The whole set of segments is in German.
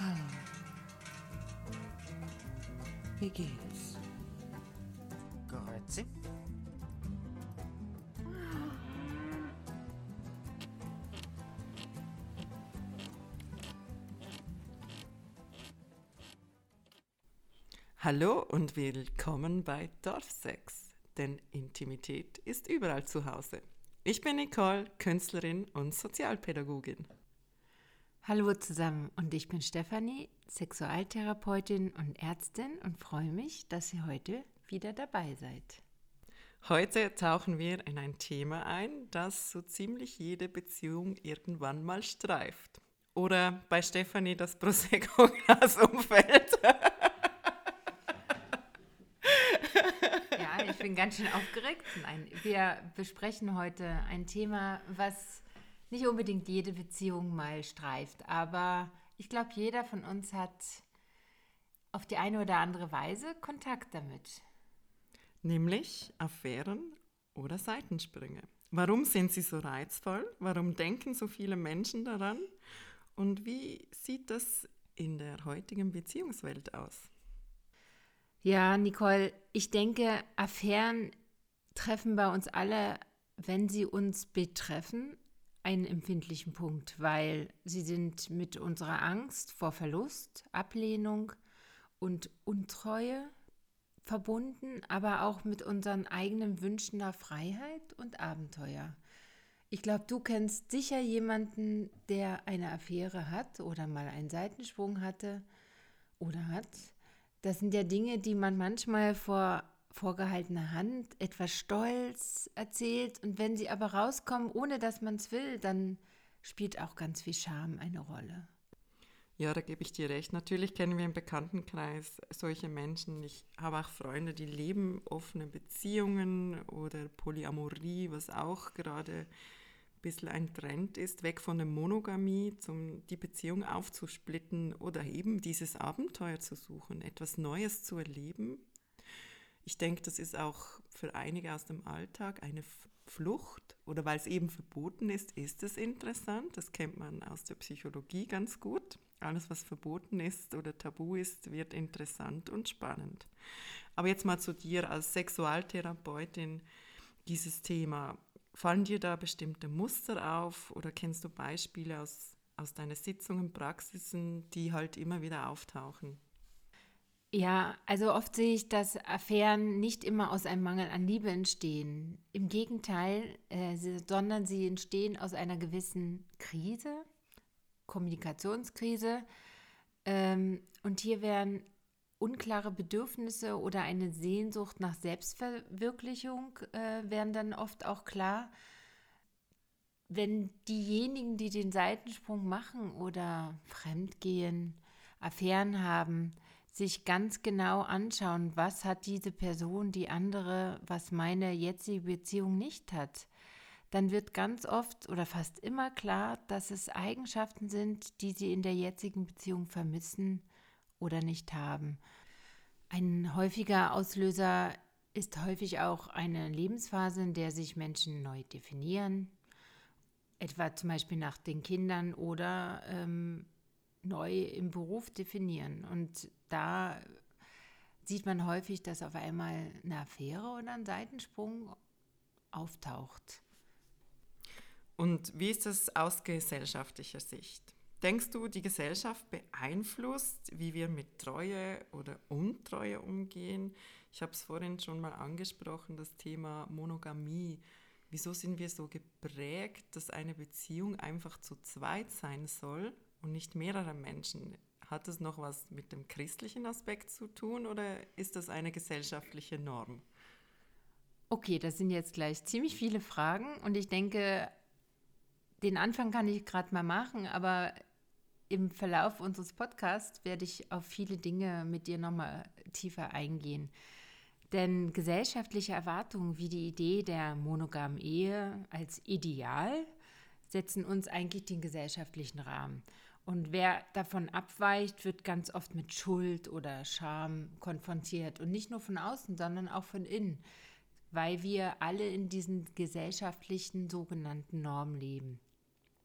Hallo. Wie geht's? Grüezi. Hallo und willkommen bei Dorfsex, denn Intimität ist überall zu Hause. Ich bin Nicole, Künstlerin und Sozialpädagogin. Hallo zusammen und ich bin Stefanie, Sexualtherapeutin und Ärztin und freue mich, dass ihr heute wieder dabei seid. Heute tauchen wir in ein Thema ein, das so ziemlich jede Beziehung irgendwann mal streift. Oder bei Stefanie das Prosecco-Glas umfällt. Ja, ich bin ganz schön aufgeregt. Nein, wir besprechen heute ein Thema, was nicht unbedingt jede Beziehung mal streift, aber ich glaube, jeder von uns hat auf die eine oder andere Weise Kontakt damit. Nämlich Affären oder Seitensprünge. Warum sind sie so reizvoll? Warum denken so viele Menschen daran? Und wie sieht das in der heutigen Beziehungswelt aus? Ja, Nicole, ich denke, Affären treffen bei uns alle, wenn sie uns betreffen, einen empfindlichen Punkt, weil sie sind mit unserer Angst vor Verlust, Ablehnung und Untreue verbunden, aber auch mit unseren eigenen Wünschen nach Freiheit und Abenteuer. Ich glaube, du kennst sicher jemanden, der eine Affäre hat oder mal einen Seitensprung hatte oder hat. Das sind ja Dinge, die man manchmal vor vorgehaltener Hand etwas stolz erzählt. Und wenn sie aber rauskommen, ohne dass man es will, dann spielt auch ganz viel Scham eine Rolle. Ja, da gebe ich dir recht. Natürlich kennen wir im Bekanntenkreis solche Menschen. Ich habe auch Freunde, die leben offene Beziehungen oder Polyamorie, was auch gerade ein bisschen ein Trend ist, weg von der Monogamie, die Beziehung aufzusplitten oder eben dieses Abenteuer zu suchen, etwas Neues zu erleben. Ich denke, das ist auch für einige aus dem Alltag eine Flucht oder weil es eben verboten ist es interessant. Das kennt man aus der Psychologie ganz gut. Alles, was verboten ist oder tabu ist, wird interessant und spannend. Aber jetzt mal zu dir als Sexualtherapeutin, dieses Thema. Fallen dir da bestimmte Muster auf oder kennst du Beispiele aus deinen Sitzungen, Praxisen, die halt immer wieder auftauchen? Ja, also oft sehe ich, dass Affären nicht immer aus einem Mangel an Liebe entstehen. Im Gegenteil, sondern sie entstehen aus einer gewissen Krise, Kommunikationskrise. Und hier werden unklare Bedürfnisse oder eine Sehnsucht nach Selbstverwirklichung werden dann oft auch klar. Wenn diejenigen, die den Seitensprung machen oder fremdgehen, Affären haben, sich ganz genau anschauen, was hat diese Person, die andere, was meine jetzige Beziehung nicht hat, dann wird ganz oft oder fast immer klar, dass es Eigenschaften sind, die sie in der jetzigen Beziehung vermissen oder nicht haben. Ein häufiger Auslöser ist häufig auch eine Lebensphase, in der sich Menschen neu definieren, etwa zum Beispiel nach den Kindern oder neu im Beruf definieren. Und da sieht man häufig, dass auf einmal eine Affäre oder ein Seitensprung auftaucht. Und wie ist das aus gesellschaftlicher Sicht? Denkst du, die Gesellschaft beeinflusst, wie wir mit Treue oder Untreue umgehen? Ich habe es vorhin schon mal angesprochen, das Thema Monogamie. Wieso sind wir so geprägt, dass eine Beziehung einfach zu zweit sein soll und nicht mehrere Menschen? Hat das noch was mit dem christlichen Aspekt zu tun oder ist das eine gesellschaftliche Norm? Okay, das sind jetzt gleich ziemlich viele Fragen und ich denke, den Anfang kann ich gerade mal machen, aber im Verlauf unseres Podcasts werde ich auf viele Dinge mit dir nochmal tiefer eingehen. Denn gesellschaftliche Erwartungen wie die Idee der monogamen Ehe als Ideal setzen uns eigentlich den gesellschaftlichen Rahmen. Und wer davon abweicht, wird ganz oft mit Schuld oder Scham konfrontiert. Und nicht nur von außen, sondern auch von innen, weil wir alle in diesen gesellschaftlichen sogenannten Normen leben.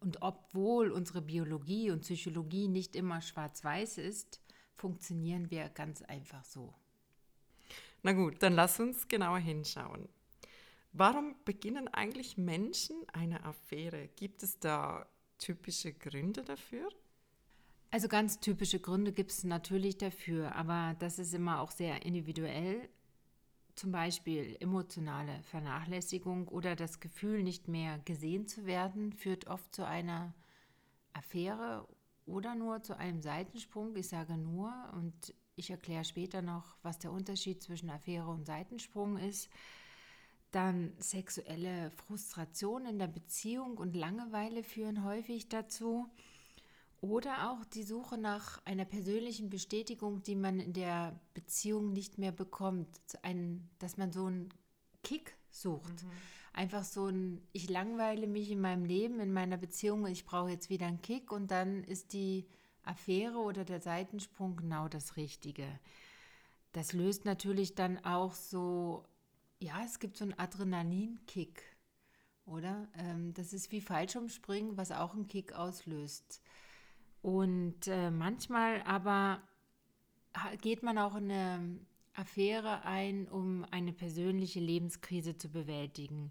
Und obwohl unsere Biologie und Psychologie nicht immer schwarz-weiß ist, funktionieren wir ganz einfach so. Na gut, dann lass uns genauer hinschauen. Warum beginnen eigentlich Menschen eine Affäre? Gibt es da typische Gründe dafür? Also ganz typische Gründe gibt es natürlich dafür, aber das ist immer auch sehr individuell. Zum Beispiel emotionale Vernachlässigung oder das Gefühl, nicht mehr gesehen zu werden, führt oft zu einer Affäre oder nur zu einem Seitensprung. Ich sage nur und ich erkläre später noch, was der Unterschied zwischen Affäre und Seitensprung ist. Dann sexuelle Frustration in der Beziehung und Langeweile führen häufig dazu. Oder auch die Suche nach einer persönlichen Bestätigung, die man in der Beziehung nicht mehr bekommt. Dass man so einen Kick sucht. Einfach so ich langweile mich in meinem Leben, in meiner Beziehung, ich brauche jetzt wieder einen Kick und dann ist die Affäre oder der Seitensprung genau das Richtige. Das löst natürlich dann auch so, ja, es gibt so einen Adrenalinkick, oder? Das ist wie Fallschirmspringen, was auch einen Kick auslöst. Und manchmal aber geht man auch in eine Affäre ein, um eine persönliche Lebenskrise zu bewältigen.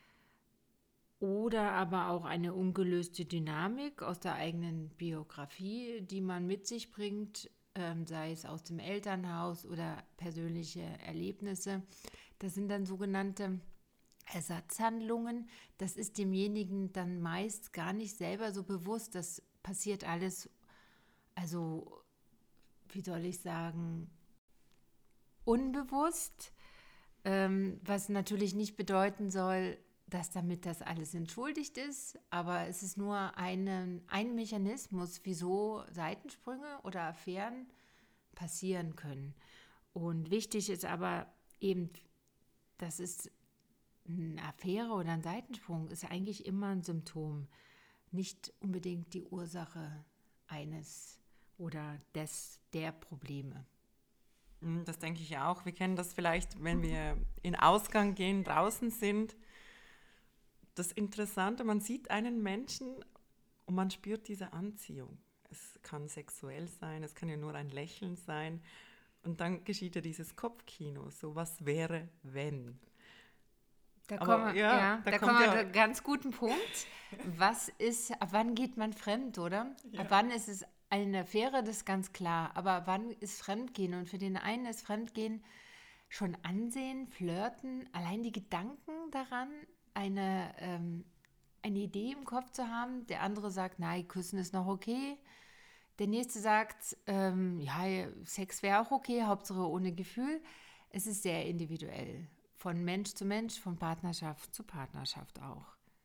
Oder aber auch eine ungelöste Dynamik aus der eigenen Biografie, die man mit sich bringt, sei es aus dem Elternhaus oder persönliche Erlebnisse. Das sind dann sogenannte Ersatzhandlungen. Das ist demjenigen dann meist gar nicht selber so bewusst. Das passiert alles, also wie soll ich sagen, unbewusst, was natürlich nicht bedeuten soll, dass damit das alles entschuldigt ist, aber es ist nur ein Mechanismus, wieso Seitensprünge oder Affären passieren können. Und wichtig ist aber eben, das ist eine Affäre oder ein Seitensprung, ist eigentlich immer ein Symptom, nicht unbedingt die Ursache eines oder der Probleme. Das denke ich auch. Wir kennen das vielleicht, wenn wir in Ausgang gehen, draußen sind. Das Interessante, man sieht einen Menschen und man spürt diese Anziehung. Es kann sexuell sein, es kann ja nur ein Lächeln sein. Und dann geschieht ja dieses Kopfkino, so was wäre, wenn. Da Aber kommen wir, ja, da kommen kommt wir ja, zu einem ganz guten Punkt. Ab wann geht man fremd, oder? Ja. Ab wann ist es eine Affäre, das ist ganz klar. Aber wann ist Fremdgehen? Und für den einen ist Fremdgehen schon Ansehen, Flirten, allein die Gedanken daran, eine Idee im Kopf zu haben. Der andere sagt, nein, Küssen ist noch okay. Der nächste sagt, ja, Sex wäre auch okay, Hauptsache ohne Gefühl. Es ist sehr individuell. Von Mensch zu Mensch, von Partnerschaft zu Partnerschaft auch.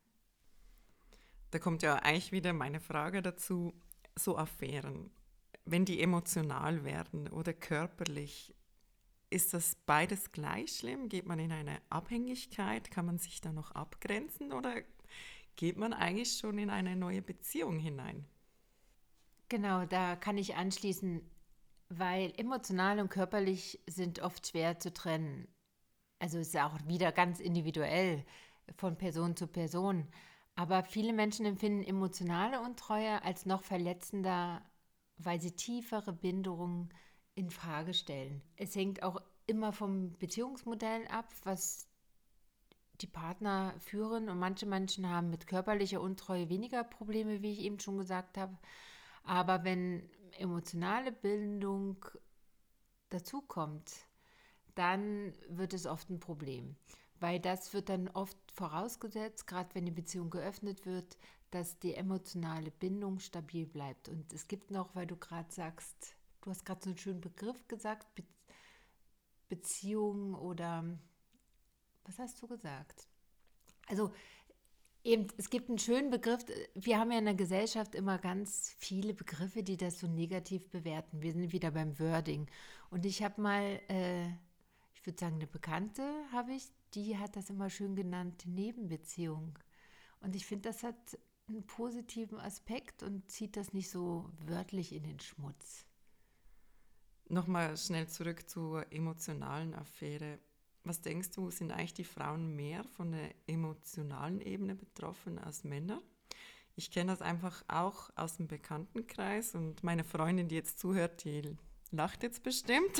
da kommt ja eigentlich wieder meine Frage dazu, so Affären, wenn die emotional werden oder körperlich, ist das beides gleich schlimm? Geht man in eine Abhängigkeit? Kann man sich da noch abgrenzen oder geht man eigentlich schon in eine neue Beziehung hinein? Genau, da kann ich anschließen, weil emotional und körperlich sind oft schwer zu trennen. Also ist ja auch wieder ganz individuell von Person zu Person. Aber viele Menschen empfinden emotionale Untreue als noch verletzender, weil sie tiefere Bindungen in Frage stellen. Es hängt auch immer vom Beziehungsmodell ab, was die Partner führen. Und manche Menschen haben mit körperlicher Untreue weniger Probleme, wie ich eben schon gesagt habe. Aber wenn emotionale Bindung dazukommt, dann wird es oft ein Problem. Weil das wird dann oft vorausgesetzt, gerade wenn die Beziehung geöffnet wird, dass die emotionale Bindung stabil bleibt. Und es gibt noch, weil du gerade sagst, du hast gerade so einen schönen Begriff gesagt, Beziehung oder, was hast du gesagt? Also eben, es gibt einen schönen Begriff, wir haben ja in der Gesellschaft immer ganz viele Begriffe, die das so negativ bewerten. Wir sind wieder beim Wording. Und ich habe mal, ich würde sagen, eine Bekannte habe ich, die hat das immer schön genannt, Nebenbeziehung. Und ich finde, das hat einen positiven Aspekt und zieht das nicht so wörtlich in den Schmutz. Nochmal schnell zurück zur emotionalen Affäre. Was denkst du, sind eigentlich die Frauen mehr von der emotionalen Ebene betroffen als Männer? Ich kenne das einfach auch aus dem Bekanntenkreis und meine Freundin, die jetzt zuhört, die lacht jetzt bestimmt.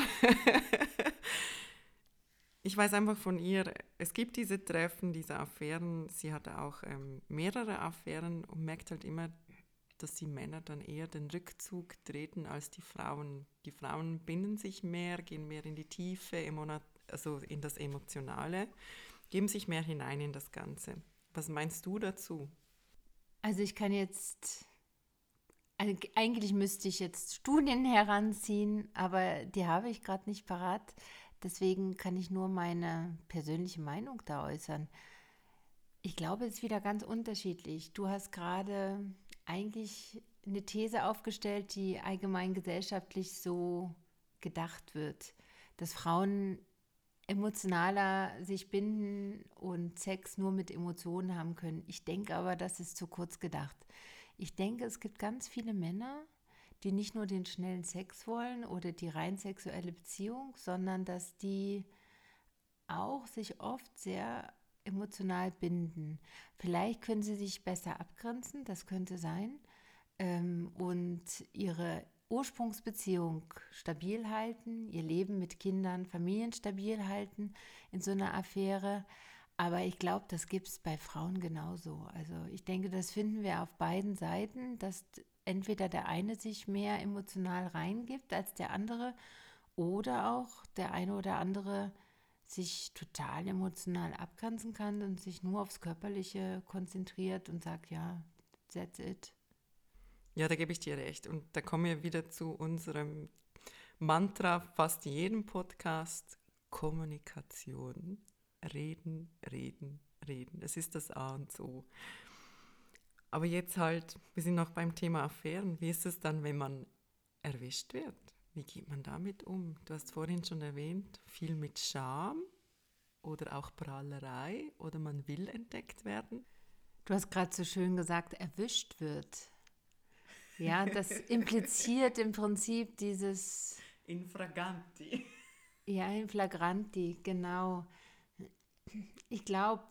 Ich weiß einfach von ihr, es gibt diese Treffen, diese Affären. Sie hatte auch mehrere Affären und merkt halt immer, dass die Männer dann eher den Rückzug treten als die Frauen. Die Frauen binden sich mehr, gehen mehr in die Tiefe, also in das Emotionale, geben sich mehr hinein in das Ganze. Was meinst du dazu? Also ich kann jetzt, eigentlich müsste ich jetzt Studien heranziehen, aber die habe ich gerade nicht parat. Deswegen kann ich nur meine persönliche Meinung da äußern. Ich glaube, es ist wieder ganz unterschiedlich. Du hast gerade eigentlich eine These aufgestellt, die allgemein gesellschaftlich so gedacht wird, dass Frauen emotionaler sich binden und Sex nur mit Emotionen haben können. Ich denke aber, das ist zu kurz gedacht. Ich denke, es gibt ganz viele Männer, die nicht nur den schnellen Sex wollen oder die rein sexuelle Beziehung, sondern dass die auch sich oft sehr emotional binden. Vielleicht können sie sich besser abgrenzen, das könnte sein, und ihre Ursprungsbeziehung stabil halten, ihr Leben mit Kindern, Familien stabil halten in so einer Affäre. Aber ich glaube, das gibt es bei Frauen genauso. Also ich denke, das finden wir auf beiden Seiten, dass entweder der eine sich mehr emotional reingibt als der andere oder auch der eine oder andere sich total emotional abgrenzen kann und sich nur aufs Körperliche konzentriert und sagt, ja, that's it. Ja, da gebe ich dir recht. Und da kommen wir wieder zu unserem Mantra fast jedem Podcast: Kommunikation. Reden, reden, reden. Das ist das A und O. Aber jetzt halt, wir sind noch beim Thema Affären. Wie ist es dann, wenn man erwischt wird? Wie geht man damit um? Du hast vorhin schon erwähnt, viel mit Scham oder auch Prahlerei oder man will entdeckt werden. Du hast gerade so schön gesagt, erwischt wird. Ja, das impliziert im Prinzip dieses... In flagranti. Ja, in flagranti, genau. Ich glaube,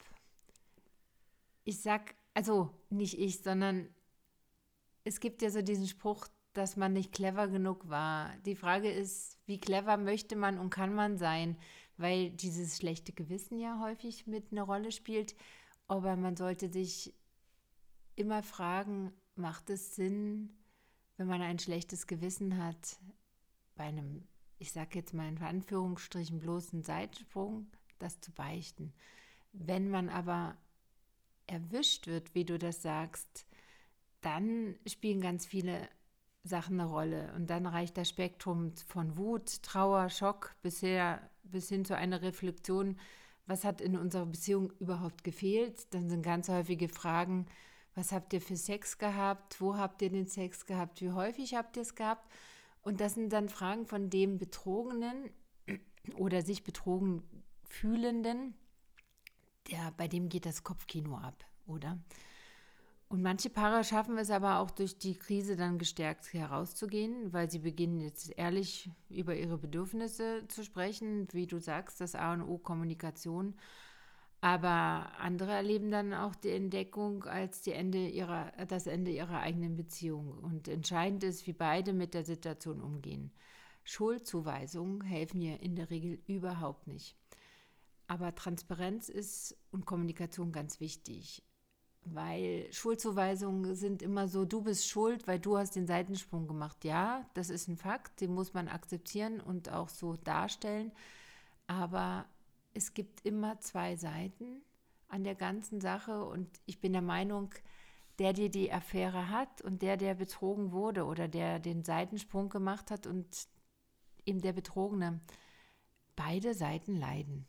also nicht ich, sondern es gibt ja so diesen Spruch, dass man nicht clever genug war. Die Frage ist, wie clever möchte man und kann man sein? Weil dieses schlechte Gewissen ja häufig mit einer Rolle spielt. Aber man sollte sich immer fragen, macht es Sinn, wenn man ein schlechtes Gewissen hat, bei einem, ich sage jetzt mal in Anführungsstrichen, bloßen Seitensprung, das zu beichten. Wenn man aber erwischt wird, wie du das sagst, dann spielen ganz viele Sachen eine Rolle. Und dann reicht das Spektrum von Wut, Trauer, Schock bis hin zu einer Reflexion, was hat in unserer Beziehung überhaupt gefehlt? Dann sind ganz häufige Fragen, was habt ihr für Sex gehabt? Wo habt ihr den Sex gehabt? Wie häufig habt ihr es gehabt? Und das sind dann Fragen von dem Betrogenen oder sich betrogen Fühlenden, bei dem geht das Kopfkino ab, oder? Und manche Paare schaffen es aber auch durch die Krise dann gestärkt herauszugehen, weil sie beginnen jetzt ehrlich über ihre Bedürfnisse zu sprechen, wie du sagst, das A und O Kommunikation. Aber andere erleben dann auch die Entdeckung als das Ende ihrer eigenen Beziehung. Und entscheidend ist, wie beide mit der Situation umgehen. Schuldzuweisungen helfen hier in der Regel überhaupt nicht. Aber Transparenz ist und Kommunikation ganz wichtig. Weil Schuldzuweisungen sind immer so, du bist schuld, weil du hast den Seitensprung gemacht. Ja, das ist ein Fakt, den muss man akzeptieren und auch so darstellen. Aber es gibt immer zwei Seiten an der ganzen Sache und ich bin der Meinung, der die Affäre hat und der betrogen wurde oder der den Seitensprung gemacht hat und eben der Betrogene, beide Seiten leiden.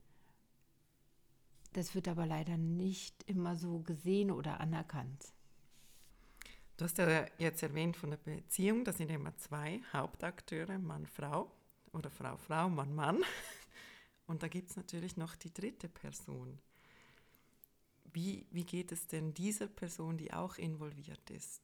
Das wird aber leider nicht immer so gesehen oder anerkannt. Du hast ja jetzt erwähnt von der Beziehung, da sind immer zwei Hauptakteure, Mann, Frau oder Frau, Frau, Mann, Mann. Und da gibt es natürlich noch die dritte Person. Wie geht es denn dieser Person, die auch involviert ist?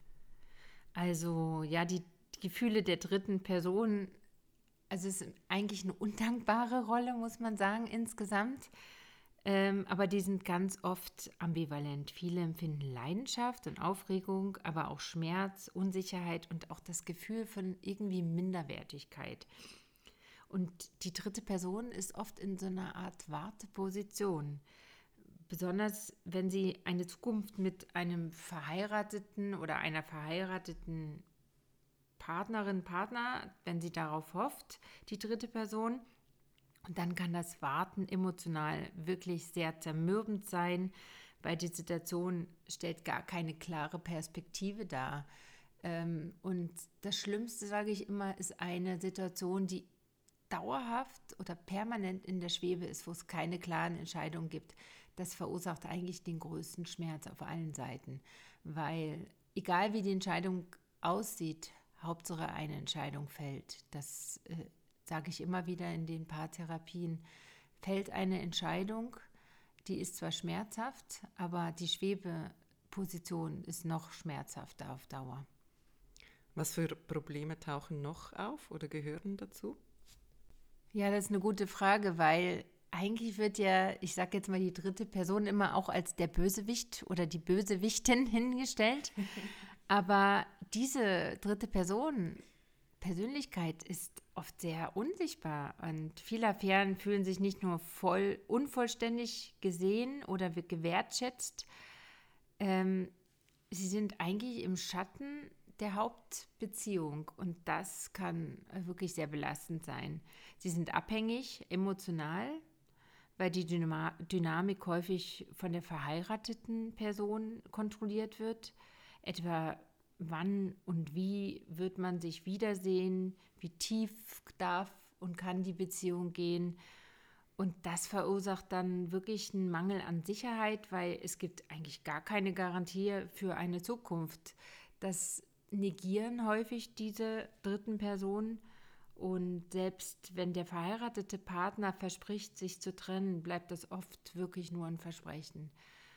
Also ja, die Gefühle der dritten Person, also es ist eigentlich eine undankbare Rolle, muss man sagen, insgesamt. Aber die sind ganz oft ambivalent. Viele empfinden Leidenschaft und Aufregung, aber auch Schmerz, Unsicherheit und auch das Gefühl von irgendwie Minderwertigkeit. Und die dritte Person ist oft in so einer Art Warteposition. Besonders wenn sie eine Zukunft mit einem Verheirateten oder einer verheirateten Partnerin, Partner, wenn sie darauf hofft, die dritte Person. Und dann kann das Warten emotional wirklich sehr zermürbend sein, weil die Situation stellt gar keine klare Perspektive dar. Und das Schlimmste, sage ich immer, ist eine Situation, die dauerhaft oder permanent in der Schwebe ist, wo es keine klaren Entscheidungen gibt. Das verursacht eigentlich den größten Schmerz auf allen Seiten, weil egal wie die Entscheidung aussieht, Hauptsache eine Entscheidung fällt. Das sage ich immer wieder in den Paartherapien. Fällt eine Entscheidung, die ist zwar schmerzhaft, aber die Schwebeposition ist noch schmerzhafter auf Dauer. Was für Probleme tauchen noch auf oder gehören dazu? Ja, das ist eine gute Frage, weil eigentlich wird ja, ich sage jetzt mal die dritte Person immer auch als der Bösewicht oder die Bösewichtin hingestellt. Aber diese dritte Persönlichkeit ist oft sehr unsichtbar und viele Affären fühlen sich nicht nur voll unvollständig gesehen oder gewertschätzt, sie sind eigentlich im Schatten der Hauptbeziehung und das kann wirklich sehr belastend sein. Sie sind abhängig, emotional, weil die Dynamik häufig von der verheirateten Person kontrolliert wird. Etwa wann und wie wird man sich wiedersehen, wie tief darf und kann die Beziehung gehen. Und das verursacht dann wirklich einen Mangel an Sicherheit, weil es gibt eigentlich gar keine Garantie für eine Zukunft. Das negieren häufig diese dritten Personen. Und selbst wenn der verheiratete Partner verspricht, sich zu trennen, bleibt das oft wirklich nur ein Versprechen.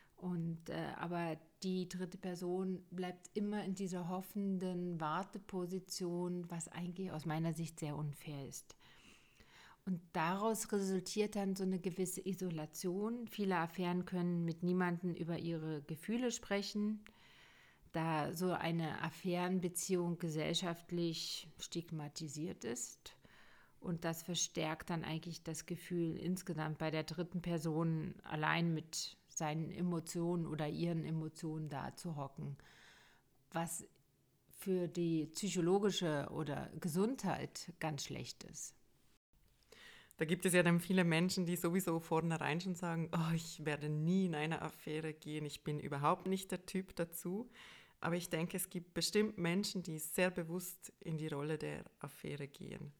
Aber die dritte Person bleibt immer in dieser hoffenden Warteposition, was eigentlich aus meiner Sicht sehr unfair ist. Und daraus resultiert dann so eine gewisse Isolation. Viele Affären können mit niemandem über ihre Gefühle sprechen, da so eine Affärenbeziehung gesellschaftlich stigmatisiert ist. Und das verstärkt dann eigentlich das Gefühl, insgesamt bei der dritten Person allein mit seinen Emotionen oder ihren Emotionen da zu hocken, was für die psychologische oder Gesundheit ganz schlecht ist. Da gibt es ja dann viele Menschen, die sowieso vornherein schon sagen, oh, ich werde nie in eine Affäre gehen, ich bin überhaupt nicht der Typ dazu. Aber ich denke, es gibt bestimmt Menschen, die sehr bewusst in die Rolle der Affäre gehen.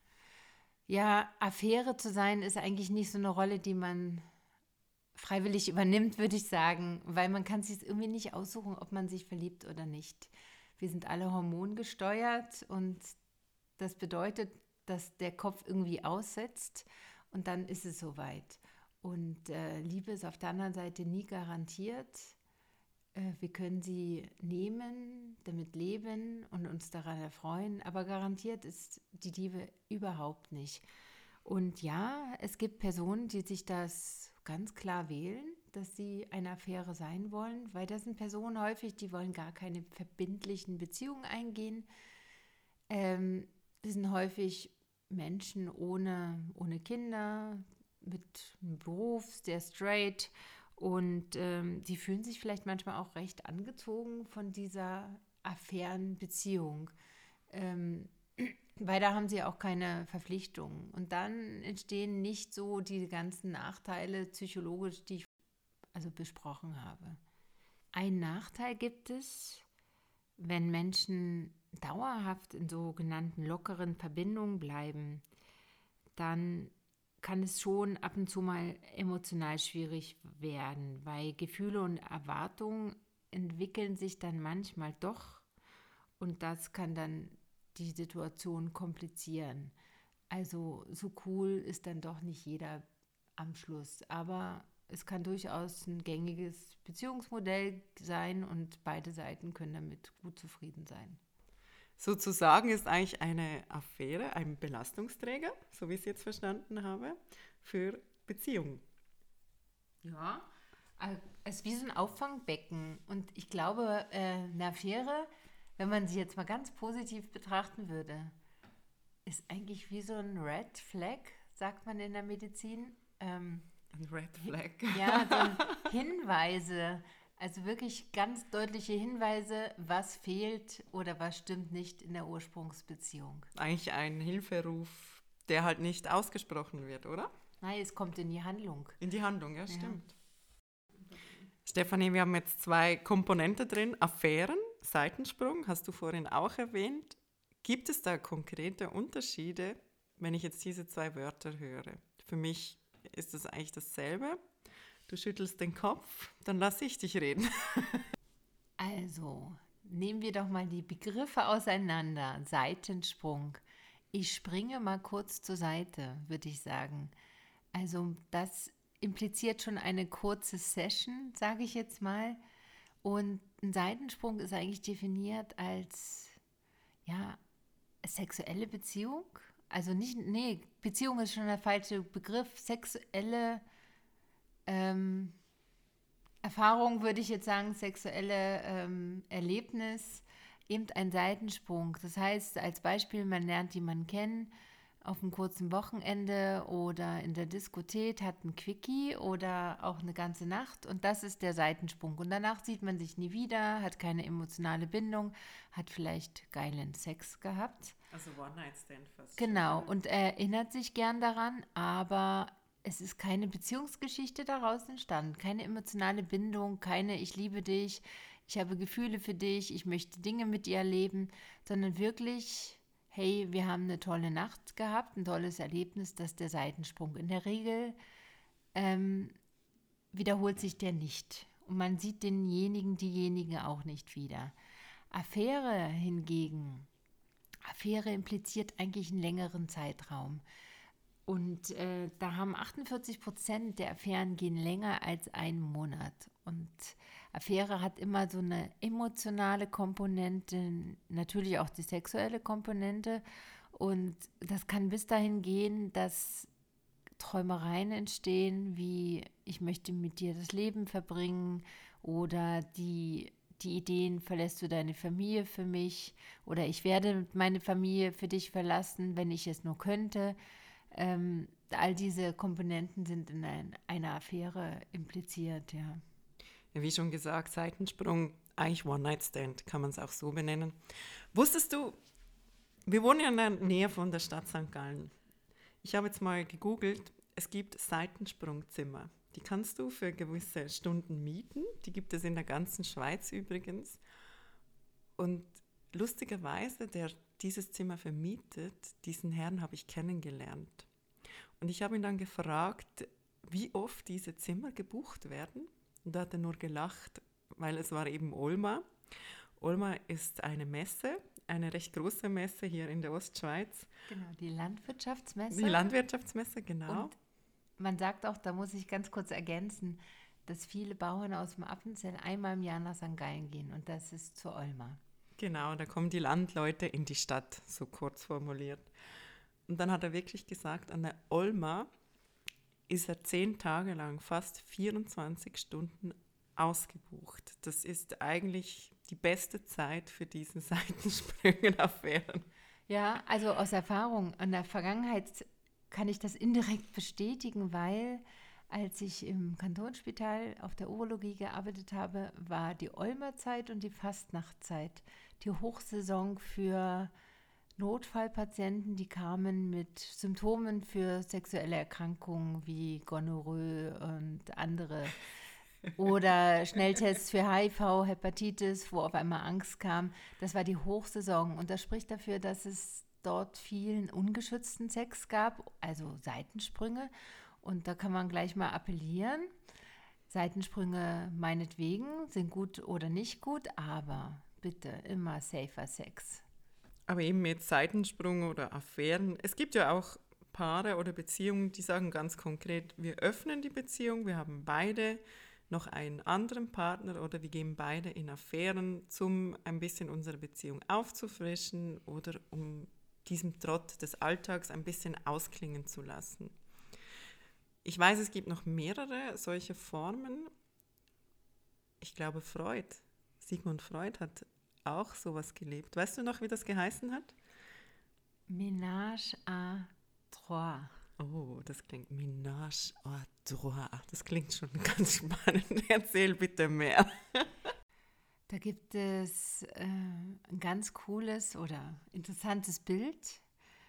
Ja, Affäre zu sein ist eigentlich nicht so eine Rolle, die man freiwillig übernimmt, würde ich sagen, weil man kann sich irgendwie nicht aussuchen, ob man sich verliebt oder nicht. Wir sind alle hormongesteuert und das bedeutet, dass der Kopf irgendwie aussetzt und dann ist es soweit. Und Liebe ist auf der anderen Seite nie garantiert. Wir können sie nehmen, damit leben und uns daran erfreuen, aber garantiert ist die Liebe überhaupt nicht. Und ja, es gibt Personen, die sich das ganz klar wählen, dass sie eine Affäre sein wollen, weil das sind Personen häufig, die wollen gar keine verbindlichen Beziehungen eingehen. Das sind häufig Menschen ohne Kinder, mit einem Beruf, sehr straight und die fühlen sich vielleicht manchmal auch recht angezogen von dieser Affärenbeziehung. Weil da haben sie auch keine Verpflichtungen. Und dann entstehen nicht so die ganzen Nachteile psychologisch, die ich also besprochen habe. Ein Nachteil gibt es, wenn Menschen dauerhaft in sogenannten lockeren Verbindungen bleiben, dann kann es schon ab und zu mal emotional schwierig werden, weil Gefühle und Erwartungen entwickeln sich dann manchmal doch und das kann dann die Situation komplizieren. Also so cool ist dann doch nicht jeder am Schluss, aber es kann durchaus ein gängiges Beziehungsmodell sein und beide Seiten können damit gut zufrieden sein. Sozusagen ist eigentlich eine Affäre ein Belastungsträger, so wie ich es jetzt verstanden habe, für Beziehungen. Ja, es ist wie so ein Auffangbecken. Und ich glaube, eine Affäre, wenn man sie jetzt mal ganz positiv betrachten würde, ist eigentlich wie so ein Red Flag, sagt man in der Medizin. Ein Red Flag. Ja, so ein Hinweise, also wirklich ganz deutliche Hinweise, was fehlt oder was stimmt nicht in der Ursprungsbeziehung. Eigentlich ein Hilferuf, der halt nicht ausgesprochen wird, oder? Nein, es kommt in die Handlung. In die Handlung, ja, stimmt. Stefanie, wir haben jetzt 2 Komponenten drin. Affären, Seitensprung, hast du vorhin auch erwähnt. Gibt es da konkrete Unterschiede, wenn ich jetzt diese 2 Wörter höre? Für mich ist das eigentlich dasselbe. Du schüttelst den Kopf, dann lass ich dich reden. Also, nehmen wir doch mal die Begriffe auseinander. Seitensprung. Ich springe mal kurz zur Seite, würde ich sagen. Also, das impliziert schon eine kurze Session, sage ich jetzt mal. Und ein Seitensprung ist eigentlich definiert als, ja, sexuelle Beziehung. Also nicht, nee, Beziehung ist schon der falsche Begriff. Sexuelle Erfahrung würde ich jetzt sagen, sexuelle Erlebnis, eben ein Seitensprung. Das heißt, als Beispiel, man lernt jemanden kennen auf einem kurzen Wochenende oder in der Diskothek, hat ein Quickie oder auch eine ganze Nacht und das ist der Seitensprung. Und danach sieht man sich nie wieder, hat keine emotionale Bindung, hat vielleicht geilen Sex gehabt. Also One-Night-Stand fast. Genau, und erinnert sich gern daran, aber es ist keine Beziehungsgeschichte daraus entstanden, keine emotionale Bindung, keine ich liebe dich, ich habe Gefühle für dich, ich möchte Dinge mit dir erleben, sondern wirklich, hey, wir haben eine tolle Nacht gehabt, ein tolles Erlebnis, das ist der Seitensprung. In der Regel wiederholt sich der nicht und man sieht diejenigen auch nicht wieder. Affäre hingegen, Affäre impliziert eigentlich einen längeren Zeitraum. Und da haben 48% der Affären gehen länger als einen Monat. Und Affäre hat immer so eine emotionale Komponente, natürlich auch die sexuelle Komponente. Und das kann bis dahin gehen, dass Träumereien entstehen, wie ich möchte mit dir das Leben verbringen oder die Ideen, verlässt du deine Familie für mich oder ich werde meine Familie für dich verlassen, wenn ich es nur könnte. All diese Komponenten sind in einer Affäre impliziert, ja. Ja, wie schon gesagt, Seitensprung, eigentlich One-Night-Stand, kann man es auch so benennen. Wusstest du, wir wohnen ja in der Nähe von der Stadt St. Gallen. Ich habe jetzt mal gegoogelt, es gibt Seitensprungzimmer. Die kannst du für gewisse Stunden mieten. Die gibt es in der ganzen Schweiz übrigens. Und lustigerweise, der dieses Zimmer vermietet, diesen Herrn habe ich kennengelernt. Und ich habe ihn dann gefragt, wie oft diese Zimmer gebucht werden. Und da hat er nur gelacht, weil es war eben Olma. Olma ist eine Messe, eine recht große Messe hier in der Ostschweiz. Genau, die Landwirtschaftsmesse. Die Landwirtschaftsmesse, genau. Und man sagt auch, da muss ich ganz kurz ergänzen, dass viele Bauern aus dem Appenzell einmal im Jahr nach St. Gallen gehen und das ist zur Olma. Genau, da kommen die Landleute in die Stadt, so kurz formuliert. Und dann hat er wirklich gesagt, an der Olma ist er 10 Tage lang fast 24 Stunden ausgebucht. Das ist eigentlich die beste Zeit für diese Seitensprüngen-Affären. Ja, also aus Erfahrung, an der Vergangenheit kann ich das indirekt bestätigen, weil als ich im Kantonsspital auf der Urologie gearbeitet habe, war die Olmerzeit und die Fastnachtzeit die Hochsaison für Notfallpatienten, die kamen mit Symptomen für sexuelle Erkrankungen wie Gonorrhoe und andere oder Schnelltests für HIV, Hepatitis, wo auf einmal Angst kam. Das war die Hochsaison und das spricht dafür, dass es dort vielen ungeschützten Sex gab, also Seitensprünge. Und da kann man gleich mal appellieren. Seitensprünge meinetwegen sind gut oder nicht gut, aber bitte immer safer Sex. Aber eben mit Seitensprung oder Affären, es gibt ja auch Paare oder Beziehungen, die sagen ganz konkret, wir öffnen die Beziehung, wir haben beide noch einen anderen Partner oder wir gehen beide in Affären, um ein bisschen unsere Beziehung aufzufrischen oder um diesem Trott des Alltags ein bisschen ausklingen zu lassen. Ich weiß, es gibt noch mehrere solche Formen. Ich glaube, Sigmund Freud hat auch sowas gelebt. Weißt du noch, wie das geheißen hat? Ménage à trois. Oh, das klingt Ménage à trois. Das klingt schon ganz spannend. Erzähl bitte mehr. Da gibt es ein ganz cooles oder interessantes Bild,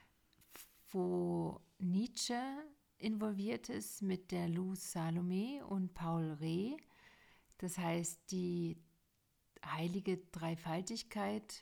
wo Nietzsche involviert ist mit der Lou Salome und Paul Rée. Das heißt, die heilige Dreifaltigkeit.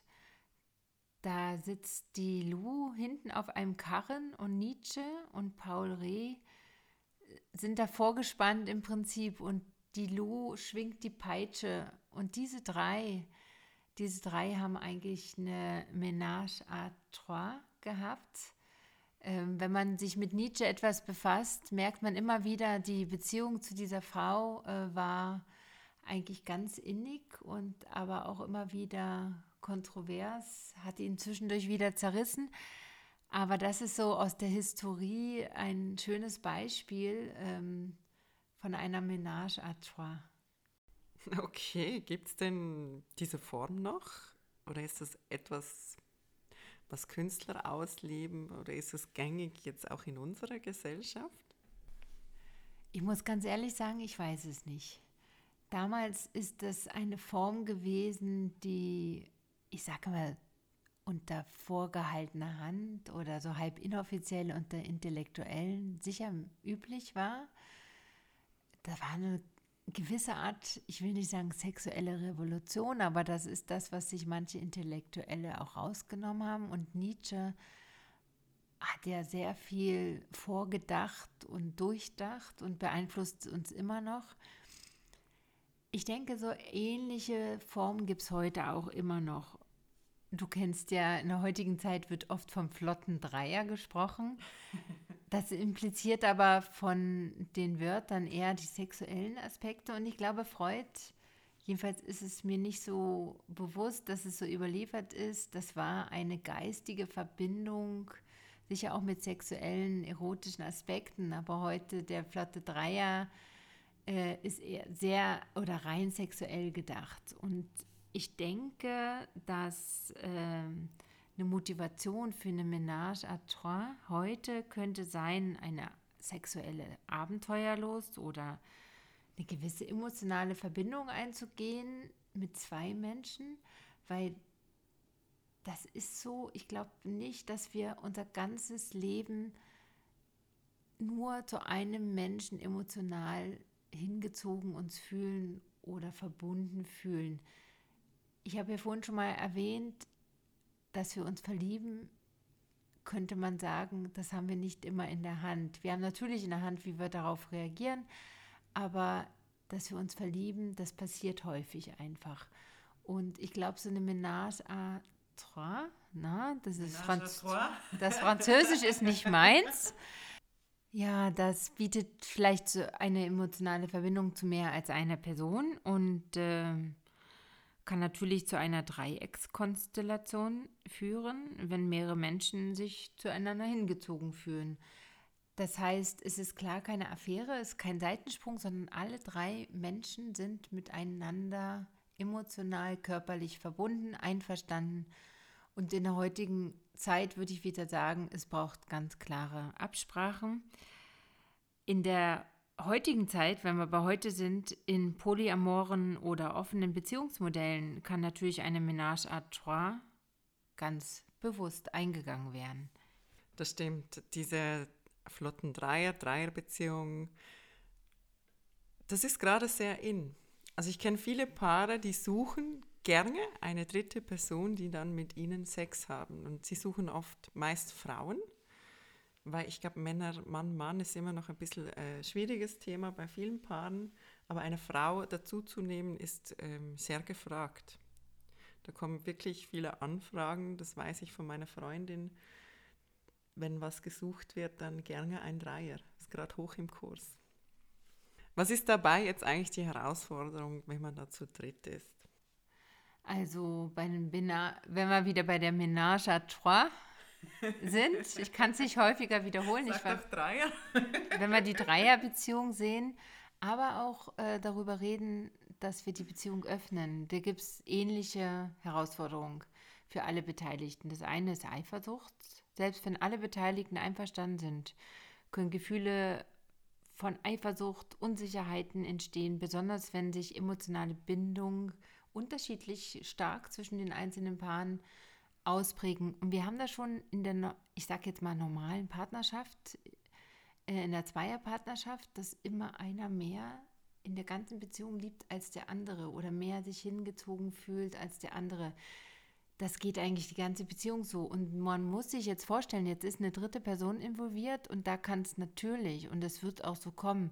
Da sitzt die Lou hinten auf einem Karren und Nietzsche und Paul Rée sind davor gespannt im Prinzip und die Lou schwingt die Peitsche und diese drei haben eigentlich eine Ménage à trois gehabt. Wenn man sich mit Nietzsche etwas befasst, merkt man immer wieder, die Beziehung zu dieser Frau war eigentlich ganz innig und aber auch immer wieder kontrovers, hat ihn zwischendurch wieder zerrissen. Aber das ist so aus der Historie ein schönes Beispiel von einer Ménage à trois. Okay, gibt es denn diese Form noch? Oder ist das etwas, was Künstler ausleben? Oder ist es gängig jetzt auch in unserer Gesellschaft? Ich muss ganz ehrlich sagen, ich weiß es nicht. Damals ist das eine Form gewesen, die, ich sage mal, unter vorgehaltener Hand oder so halb inoffiziell unter Intellektuellen sicher üblich war. Da war eine gewisse Art, ich will nicht sagen sexuelle Revolution, aber das ist das, was sich manche Intellektuelle auch rausgenommen haben. Und Nietzsche hat ja sehr viel vorgedacht und durchdacht und beeinflusst uns immer noch. Ich denke, so ähnliche Formen gibt es heute auch immer noch. Du kennst ja, in der heutigen Zeit wird oft vom flotten Dreier gesprochen. Das impliziert aber von den Wörtern eher die sexuellen Aspekte. Und ich glaube, Freud, jedenfalls ist es mir nicht so bewusst, dass es so überliefert ist, das war eine geistige Verbindung, sicher auch mit sexuellen, erotischen Aspekten. Aber heute der flotte Dreier ist eher sehr oder rein sexuell gedacht. Und ich denke, dass eine Motivation für eine Ménage à trois heute könnte sein, eine sexuelle Abenteuerlust oder eine gewisse emotionale Verbindung einzugehen mit zwei Menschen, weil das ist so, ich glaube nicht, dass wir unser ganzes Leben nur zu einem Menschen emotional hingezogen uns fühlen oder verbunden fühlen. Ich habe ja vorhin schon mal erwähnt, dass wir uns verlieben, könnte man sagen, das haben wir nicht immer in der Hand. Wir haben natürlich in der Hand, wie wir darauf reagieren, aber dass wir uns verlieben, das passiert häufig einfach. Und ich glaube, so eine Ménage à trois, das ist das Französisch ist nicht meins. Ja, das bietet vielleicht so eine emotionale Verbindung zu mehr als einer Person und kann natürlich zu einer Dreieckskonstellation führen, wenn mehrere Menschen sich zueinander hingezogen fühlen. Das heißt, es ist klar keine Affäre, es ist kein Seitensprung, sondern alle drei Menschen sind miteinander emotional, körperlich verbunden, einverstanden. Und in der heutigen Zeit würde ich wieder sagen, es braucht ganz klare Absprachen. In der heutigen Zeit, wenn wir bei heute sind, in polyamoren oder offenen Beziehungsmodellen kann natürlich eine Ménage à trois ganz bewusst eingegangen werden. Das stimmt. Diese flotten Dreierbeziehungen, das ist gerade sehr in. Also ich kenne viele Paare, die suchen gerne eine dritte Person, die dann mit ihnen Sex haben. Und sie suchen meist Frauen, weil ich glaube, Mann ist immer noch ein bisschen schwieriges Thema bei vielen Paaren. Aber eine Frau dazuzunehmen ist sehr gefragt. Da kommen wirklich viele Anfragen, das weiß ich von meiner Freundin. Wenn was gesucht wird, dann gerne ein Dreier. Das ist gerade hoch im Kurs. Was ist dabei jetzt eigentlich die Herausforderung, wenn man da zu dritt ist? Also wenn wir wieder bei der Ménage à trois sind. Ich kann es nicht häufiger wiederholen. Sag doch Dreier. Wenn wir die Dreierbeziehung sehen, aber auch darüber reden, dass wir die Beziehung öffnen. Da gibt es ähnliche Herausforderungen für alle Beteiligten. Das eine ist Eifersucht. Selbst wenn alle Beteiligten einverstanden sind, können Gefühle von Eifersucht, Unsicherheiten entstehen, besonders wenn sich emotionale Bindungen unterschiedlich stark zwischen den einzelnen Paaren ausprägen. Und wir haben da schon in der, ich sage jetzt mal, normalen Partnerschaft, in der Zweierpartnerschaft, dass immer einer mehr in der ganzen Beziehung liebt als der andere oder mehr sich hingezogen fühlt als der andere. Das geht eigentlich die ganze Beziehung so. Und man muss sich jetzt vorstellen, jetzt ist eine dritte Person involviert und da kann es natürlich, und es wird auch so kommen,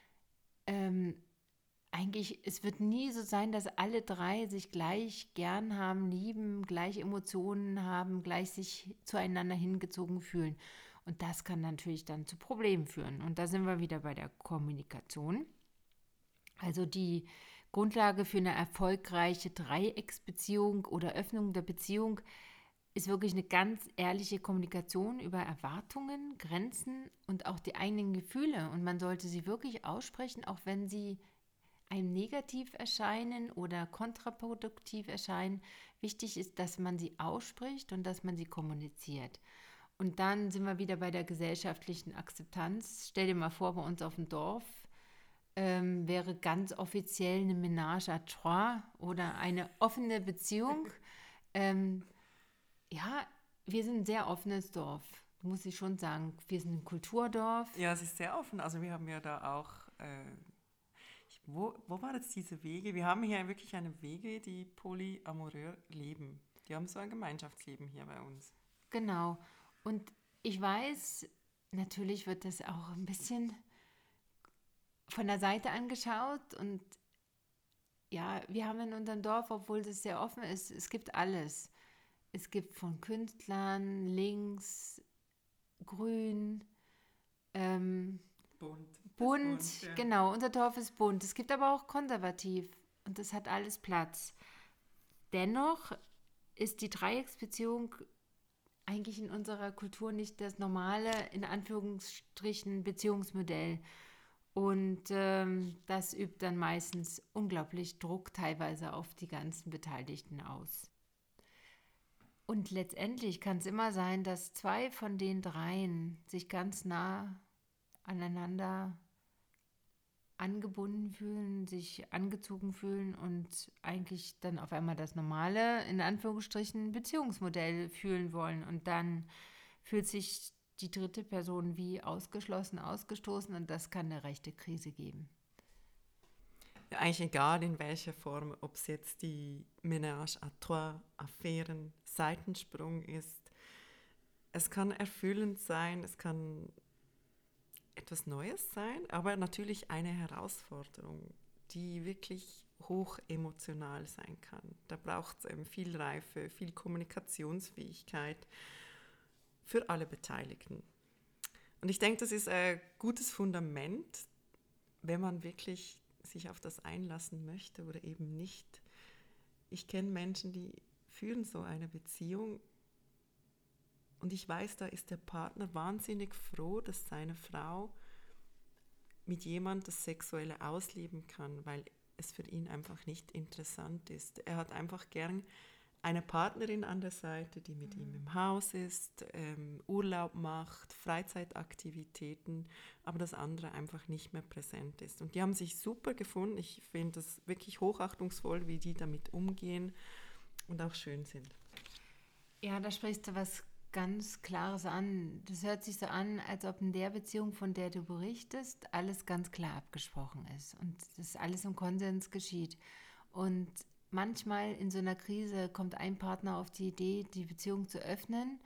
eigentlich, es wird nie so sein, dass alle drei sich gleich gern haben, lieben, gleich Emotionen haben, gleich sich zueinander hingezogen fühlen. Und das kann natürlich dann zu Problemen führen. Und da sind wir wieder bei der Kommunikation. Also die Grundlage für eine erfolgreiche Dreiecksbeziehung oder Öffnung der Beziehung ist wirklich eine ganz ehrliche Kommunikation über Erwartungen, Grenzen und auch die eigenen Gefühle. Und man sollte sie wirklich aussprechen, auch wenn sie einem negativ erscheinen oder kontraproduktiv erscheinen. Wichtig ist, dass man sie ausspricht und dass man sie kommuniziert. Und dann sind wir wieder bei der gesellschaftlichen Akzeptanz. Stell dir mal vor, bei uns auf dem Dorf wäre ganz offiziell eine Ménage à trois oder eine offene Beziehung. Ja, wir sind ein sehr offenes Dorf, muss ich schon sagen. Wir sind ein Kulturdorf. Ja, es ist sehr offen. Also wir haben ja da auch, wo war jetzt diese Wege? Wir haben hier wirklich eine Wege, die polyamorös leben. Die haben so ein Gemeinschaftsleben hier bei uns. Genau. Und ich weiß, natürlich wird das auch ein bisschen von der Seite angeschaut und ja, wir haben in unserem Dorf, obwohl es sehr offen ist, es gibt alles. Es gibt von Künstlern, links, grün, bunt, Ja. genau, unser Dorf ist bunt. Es gibt aber auch konservativ und es hat alles Platz. Dennoch ist die Dreiecksbeziehung eigentlich in unserer Kultur nicht das normale, in Anführungsstrichen, Beziehungsmodell. Und das übt dann meistens unglaublich Druck teilweise auf die ganzen Beteiligten aus. Und letztendlich kann es immer sein, dass zwei von den dreien sich ganz nah aneinander angebunden fühlen, sich angezogen fühlen und eigentlich dann auf einmal das normale, in Anführungsstrichen, Beziehungsmodell fühlen wollen. Und dann fühlt sich die dritte Person wie ausgeschlossen, ausgestoßen und das kann eine rechte Krise geben. Ja, eigentlich egal in welcher Form, ob es jetzt die Ménage à trois, Affären, Seitensprung ist. Es kann erfüllend sein, es kann etwas Neues sein, aber natürlich eine Herausforderung, die wirklich hoch emotional sein kann. Da braucht es viel Reife, viel Kommunikationsfähigkeit für alle Beteiligten. Und ich denke, das ist ein gutes Fundament, wenn man wirklich sich auf das einlassen möchte oder eben nicht. Ich kenne Menschen, die führen so eine Beziehung und ich weiß, da ist der Partner wahnsinnig froh, dass seine Frau mit jemandem das Sexuelle ausleben kann, weil es für ihn einfach nicht interessant ist. Er hat einfach gern eine Partnerin an der Seite, die mit ihm im Haus ist, Urlaub macht, Freizeitaktivitäten, aber das andere einfach nicht mehr präsent ist. Und die haben sich super gefunden. Ich finde das wirklich hochachtungsvoll, wie die damit umgehen und auch schön sind. Ja, da sprichst du was ganz Klares an. Das hört sich so an, als ob in der Beziehung, von der du berichtest, alles ganz klar abgesprochen ist und das alles im Konsens geschieht. Und manchmal in so einer Krise kommt ein Partner auf die Idee, die Beziehung zu öffnen,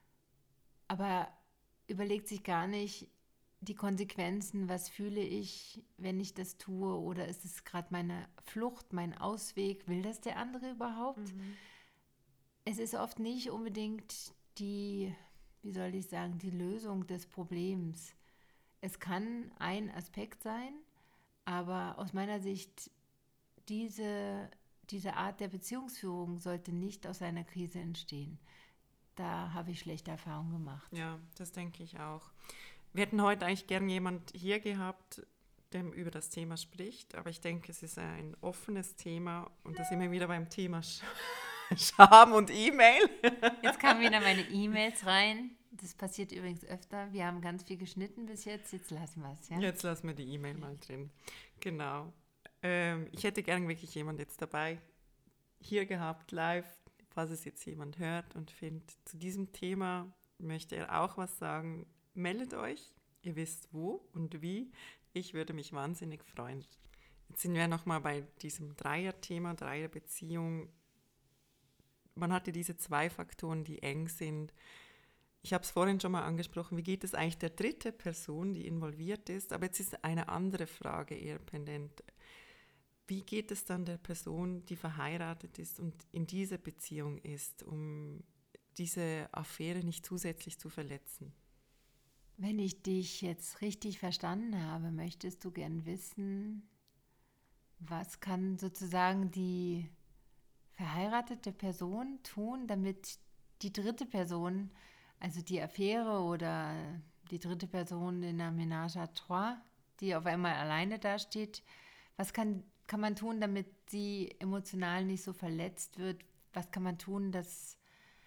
aber überlegt sich gar nicht die Konsequenzen, was fühle ich, wenn ich das tue, oder ist es gerade meine Flucht, mein Ausweg, will das der andere überhaupt? Es ist oft nicht unbedingt die, wie soll ich sagen, die Lösung des Problems. Es kann ein Aspekt sein, aber aus meiner Sicht diese Art der Beziehungsführung sollte nicht aus einer Krise entstehen. da habe ich schlechte Erfahrungen gemacht. Ja, das denke ich auch. Wir hätten heute eigentlich gern jemand hier gehabt, der über das Thema spricht, aber ich denke, es ist ein offenes Thema und da sind wir wieder beim Thema Scham und E-Mail. Jetzt kamen wieder meine E-Mails rein. Das passiert übrigens öfter. Wir haben ganz viel geschnitten bis jetzt. Jetzt lassen wir es, ja? Jetzt lassen wir die E-Mail mal drin. Genau. Ich hätte gern wirklich jemand jetzt dabei hier gehabt, live, falls es jetzt jemand hört und findet, zu diesem Thema möchte er auch was sagen. Meldet euch, ihr wisst wo und wie. Ich würde mich wahnsinnig freuen. Jetzt sind wir nochmal bei diesem Dreier-Thema, Dreierbeziehung. Man hatte diese 2 Faktoren, die eng sind. Ich habe es vorhin schon mal angesprochen, wie geht es eigentlich der dritte Person, die involviert ist? Aber jetzt ist eine andere Frage eher pendent. Wie geht es dann der Person, die verheiratet ist und in dieser Beziehung ist, um diese Affäre nicht zusätzlich zu verletzen? Wenn ich dich jetzt richtig verstanden habe, möchtest du gern wissen, was kann sozusagen die verheiratete Person tun, damit die dritte Person, also die Affäre oder die dritte Person in der Ménage à trois, die auf einmal alleine dasteht, was kann man tun, damit sie emotional nicht so verletzt wird? Was kann man tun, dass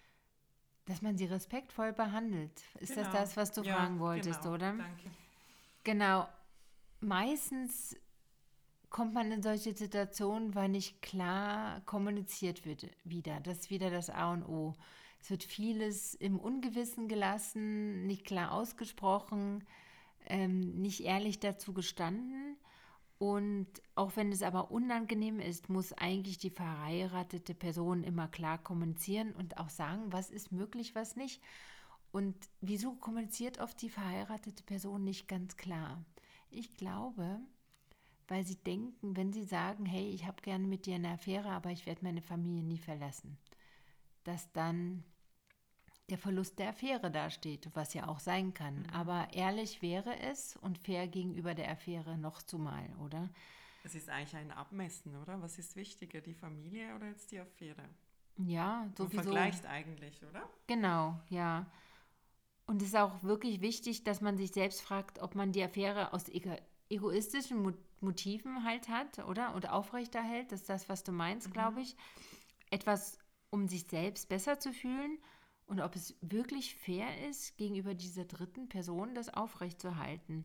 man sie respektvoll behandelt? Ist das, was du fragen wolltest, genau, oder? Danke. Genau. Meistens kommt man in solche Situationen, weil nicht klar kommuniziert wird wieder. Das ist wieder das A und O. Es wird vieles im Ungewissen gelassen, nicht klar ausgesprochen, nicht ehrlich dazu gestanden. Und auch wenn es aber unangenehm ist, muss eigentlich die verheiratete Person immer klar kommunizieren und auch sagen, was ist möglich, was nicht. Und wieso kommuniziert oft die verheiratete Person nicht ganz klar? Ich glaube, weil sie denken, wenn sie sagen, hey, ich habe gerne mit dir eine Affäre, aber ich werde meine Familie nie verlassen, dass dann der Verlust der Affäre dasteht, was ja auch sein kann. Aber ehrlich wäre es und fair gegenüber der Affäre noch zumal, oder? Es ist eigentlich ein Abmessen, oder? Was ist wichtiger, die Familie oder jetzt die Affäre? Ja, Man sowieso. vergleicht eigentlich, oder? Genau, ja. Und es ist auch wirklich wichtig, dass man sich selbst fragt, ob man die Affäre aus egoistischen Motiven halt hat, oder? Und aufrechterhält. Das ist das, was du meinst, glaube ich. Etwas, um sich selbst besser zu fühlen. Und ob es wirklich fair ist, gegenüber dieser dritten Person das aufrechtzuerhalten.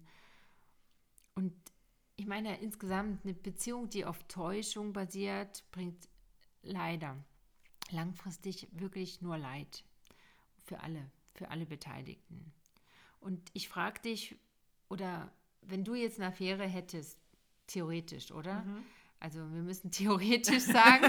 Und ich meine, insgesamt eine Beziehung, die auf Täuschung basiert, bringt leider langfristig wirklich nur Leid für alle Beteiligten. Und ich frage dich, oder wenn du jetzt eine Affäre hättest, theoretisch, oder? Also wir müssen theoretisch sagen,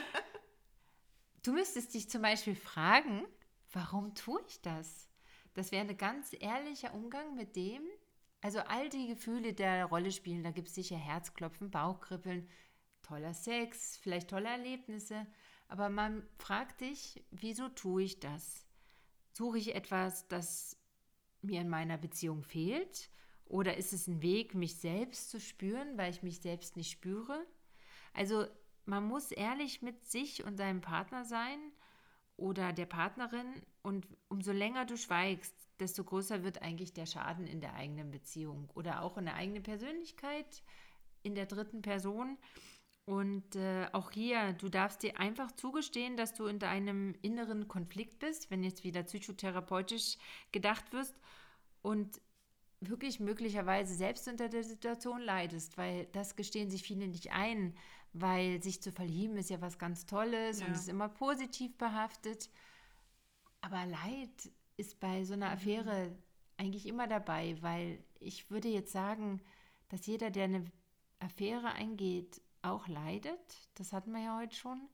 du müsstest dich zum Beispiel fragen, warum tue ich das? Das wäre ein ganz ehrlicher Umgang mit dem. Also all die Gefühle, die eine Rolle spielen, da gibt es sicher Herzklopfen, Bauchkribbeln, toller Sex, vielleicht tolle Erlebnisse. Aber man fragt dich, wieso tue ich das? Suche ich etwas, das mir in meiner Beziehung fehlt? Oder ist es ein Weg, mich selbst zu spüren, weil ich mich selbst nicht spüre? Also man muss ehrlich mit sich und seinem Partner sein oder der Partnerin und umso länger du schweigst, desto größer wird eigentlich der Schaden in der eigenen Beziehung oder auch in der eigenen Persönlichkeit, in der dritten Person. Und auch hier, du darfst dir einfach zugestehen, dass du in deinem inneren Konflikt bist, wenn jetzt wieder psychotherapeutisch gedacht wirst und wirklich möglicherweise selbst unter der Situation leidest, weil das gestehen sich viele nicht ein, weil sich zu verlieben ist ja was ganz Tolles und ist immer positiv behaftet. Aber Leid ist bei so einer Affäre eigentlich immer dabei, weil ich würde jetzt sagen, dass jeder, der eine Affäre eingeht, auch leidet. Das hatten wir ja heute schon.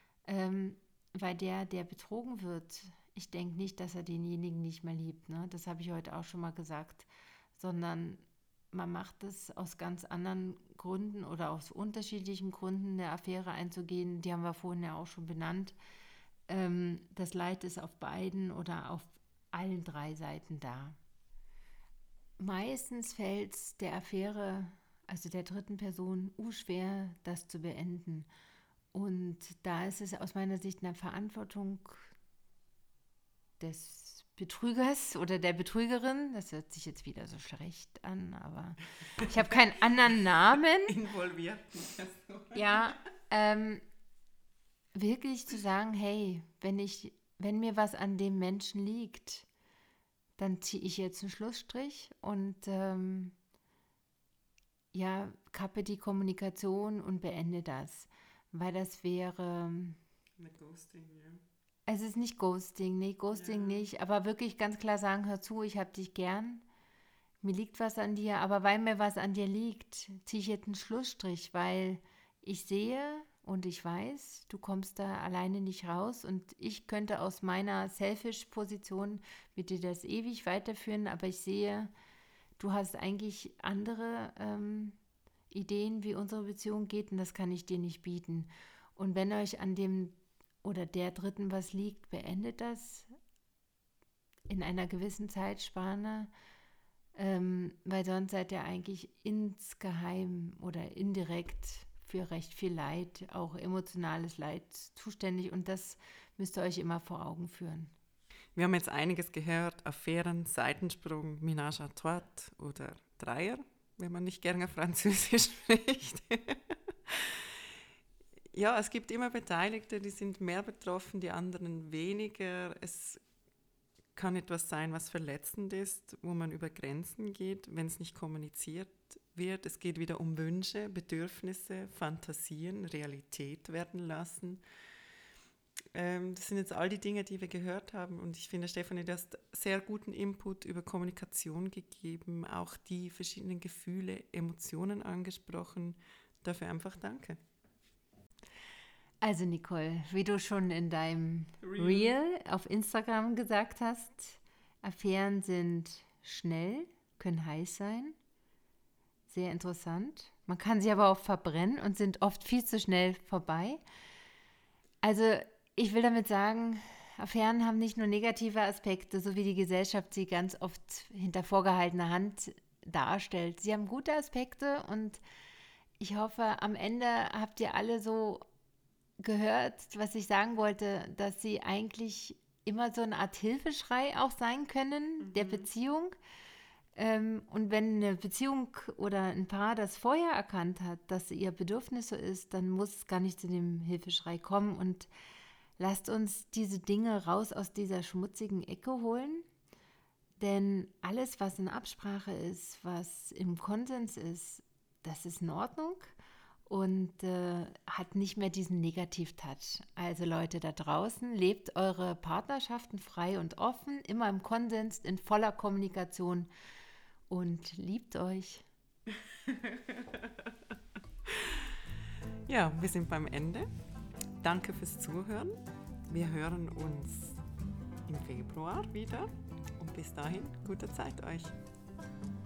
Weil der betrogen wird, ich denke nicht, dass er denjenigen nicht mehr liebt. Ne? Das habe ich heute auch schon mal gesagt. Sondern man macht es aus ganz anderen Gründen oder aus unterschiedlichen Gründen, eine Affäre einzugehen. Die haben wir vorhin ja auch schon benannt. Das Leid ist auf beiden oder auf allen 3 Seiten da. Meistens fällt es der Affäre, also der dritten Person, schwer, das zu beenden. Und da ist es aus meiner Sicht eine Verantwortung des Betrügers oder der Betrügerin. Das hört sich jetzt wieder so schlecht an, aber ich habe keinen anderen Namen. Involvierten Person. Ja, wirklich zu sagen, hey, wenn mir was an dem Menschen liegt, dann ziehe ich jetzt einen Schlussstrich und kappe die Kommunikation und beende das. Weil das wäre... Mit Ghosting, ja. Es ist nicht Ghosting, nee, Ghosting nicht, aber wirklich ganz klar sagen, hör zu, ich hab dich gern, mir liegt was an dir, aber weil mir was an dir liegt, ziehe ich jetzt einen Schlussstrich, weil ich sehe und ich weiß, du kommst da alleine nicht raus und ich könnte aus meiner Selfish-Position mit dir das ewig weiterführen, aber ich sehe, du hast eigentlich andere Ideen, wie unsere Beziehung geht und das kann ich dir nicht bieten. Und wenn euch an dem oder der Dritten was liegt, beendet das in einer gewissen Zeitspanne, weil sonst seid ihr eigentlich insgeheim oder indirekt für recht viel Leid, auch emotionales Leid zuständig und das müsst ihr euch immer vor Augen führen. Wir haben jetzt einiges gehört, Affären, Seitensprung, Ménage à trois oder Dreier, wenn man nicht gerne Französisch spricht. Ja, es gibt immer Beteiligte, die sind mehr betroffen, die anderen weniger. Es kann etwas sein, was verletzend ist, wo man über Grenzen geht, wenn es nicht kommuniziert wird. Es geht wieder um Wünsche, Bedürfnisse, Fantasien, Realität werden lassen. Das sind jetzt all die Dinge, die wir gehört haben. Und ich finde, Stefanie, du hast sehr guten Input über Kommunikation gegeben, auch die verschiedenen Gefühle, Emotionen angesprochen. Dafür einfach danke. Also Nicole, wie du schon in deinem Reel auf Instagram gesagt hast, Affären sind schnell, können heiß sein, sehr interessant. Man kann sie aber auch verbrennen und sind oft viel zu schnell vorbei. Also ich will damit sagen, Affären haben nicht nur negative Aspekte, so wie die Gesellschaft sie ganz oft hinter vorgehaltener Hand darstellt. Sie haben gute Aspekte und ich hoffe, am Ende habt ihr alle so gehört, was ich sagen wollte, dass sie eigentlich immer so eine Art Hilfeschrei auch sein können, der Beziehung. Und wenn eine Beziehung oder ein Paar das vorher erkannt hat, dass ihr Bedürfnis so ist, dann muss es gar nicht zu dem Hilfeschrei kommen. Und lasst uns diese Dinge raus aus dieser schmutzigen Ecke holen. Denn alles, was in Absprache ist, was im Konsens ist, das ist in Ordnung. Und hat nicht mehr diesen Negativ-Touch. Also Leute da draußen, lebt eure Partnerschaften frei und offen, immer im Konsens, in voller Kommunikation und liebt euch. Ja, wir sind beim Ende. Danke fürs Zuhören. Wir hören uns im Februar wieder und bis dahin, gute Zeit euch.